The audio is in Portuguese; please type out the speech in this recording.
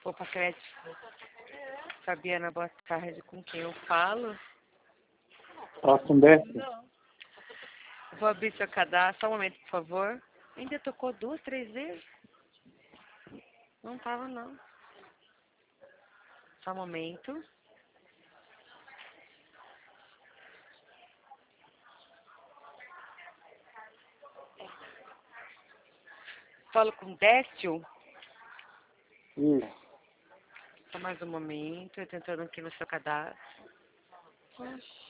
Opa, crédito. Fabiana, boa tarde. Com quem eu falo? Fala com Décio. Vou abrir seu cadastro. Só um momento, por favor. Ainda tocou 2, 3 vezes? Não tava, não. Só um momento. Falo com Décio? Isso. Só mais um momento. Eu tentando aqui no seu cadastro. Oxe.